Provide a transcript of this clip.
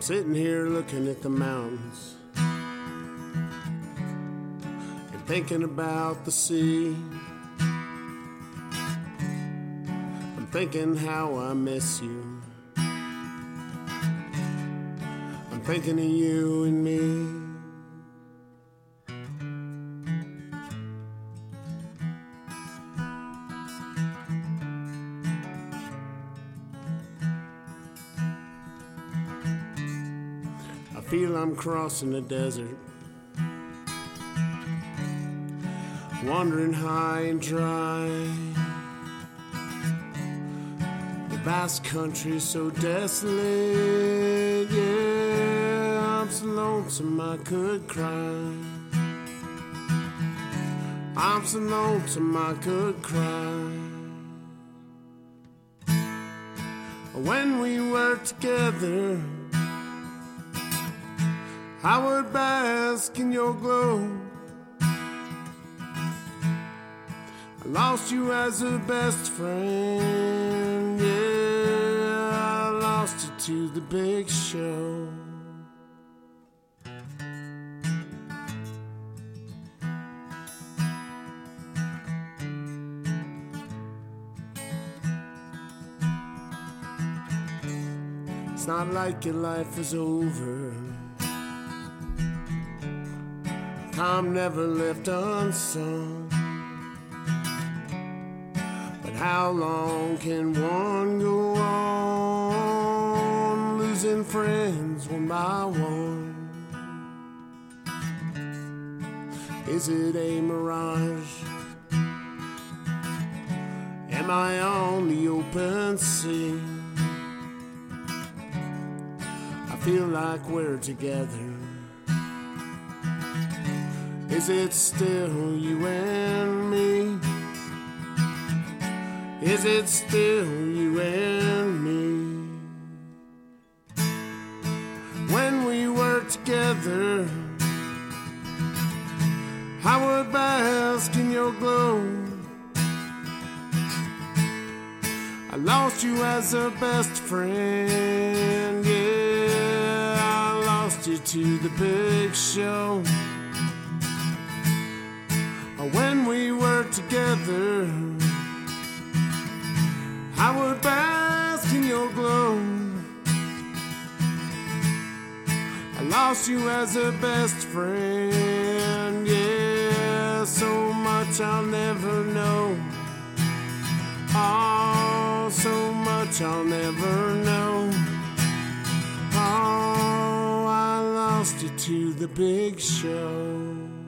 I'm sitting here looking at the mountains and thinking about the sea. I'm thinking how I miss you. I'm thinking of you and me. I feel I'm crossing the desert, wandering high and dry. The vast country's so desolate, yeah, I'm so lonesome I could cry. I'm so lonesome I could cry. When we were together, I would bask in your glow. I lost you as a best friend, yeah, I lost you to the big show. It's not like your life is over. Time never left unsung. But how long can one go on, losing friends one by one? Is it a mirage? Am I on the open sea? I feel like we're together. Is it still you and me? Is it still you and me? When we were together, I would bask in your glow. I lost you as a best friend, yeah, I lost you to the big show. When we were together, I would bask in your glow. I lost you as a best friend, yeah, so much I'll never know. Oh, so much I'll never know. Oh, I lost you to the big show.